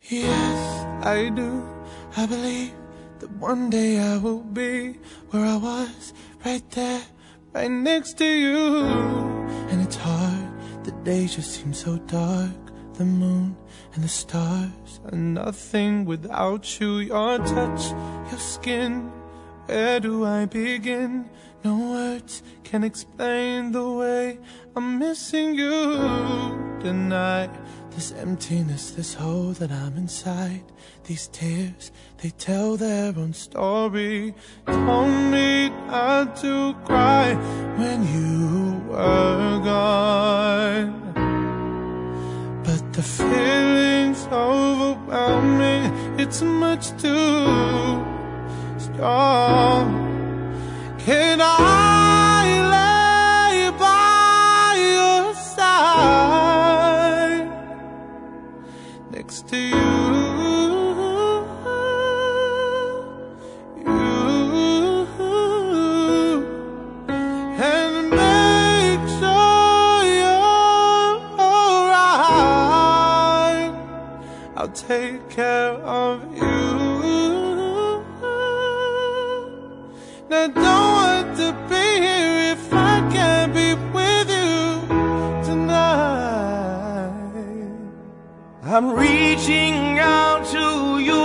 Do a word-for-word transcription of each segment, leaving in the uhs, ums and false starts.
Yes, I do. I believe that one day I will be where I was, right there, right next to you. And it's hard, the days just seem so dark. The moon and the stars are nothing without you. Your touch, your skin, where do I begin? No words can explain the way I'm missing you tonight. This emptiness, this hole that I'm inside. These tears, they tell their own story. Told me not to cry when you were gone, but the feeling's overwhelming. It's much too strong. Can I lay by your side, next to you, you, and make sure you're alright? I'll take care of you. Now don't want to be here if I can't be with you tonight. I'm reaching out to you.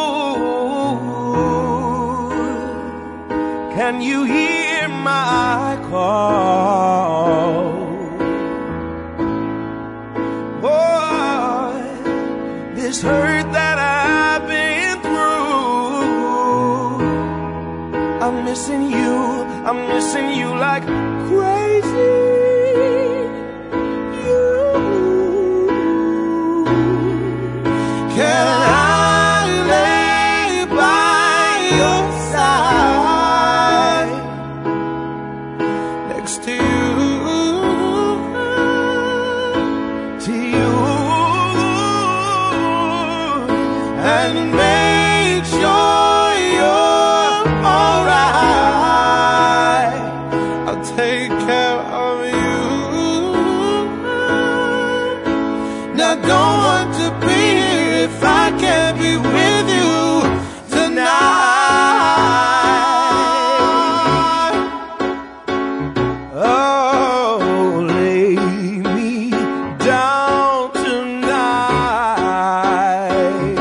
Can you hear my call? Oh, this hurt that I've been through, I'm missing you, I'm missing you like crazy. You. Can I lay by your side, Next to you, to you, and make sure you're alright. I'll take care of you. Now don't want to be here if I can't be with you tonight. oh, lay me down tonight.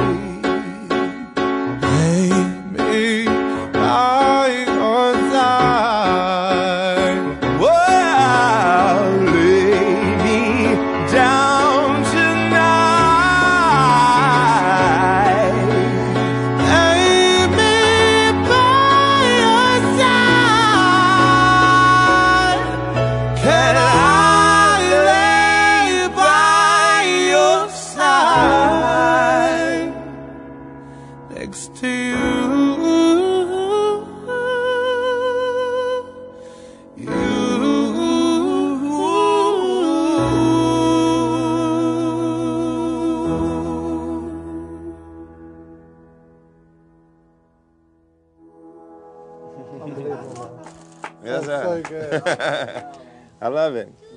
Lay me by your side. Well, lay me down tonight. Lay me by your side. Can I lay by your side, next to you, you. Yes, That's so sir. good. I love it.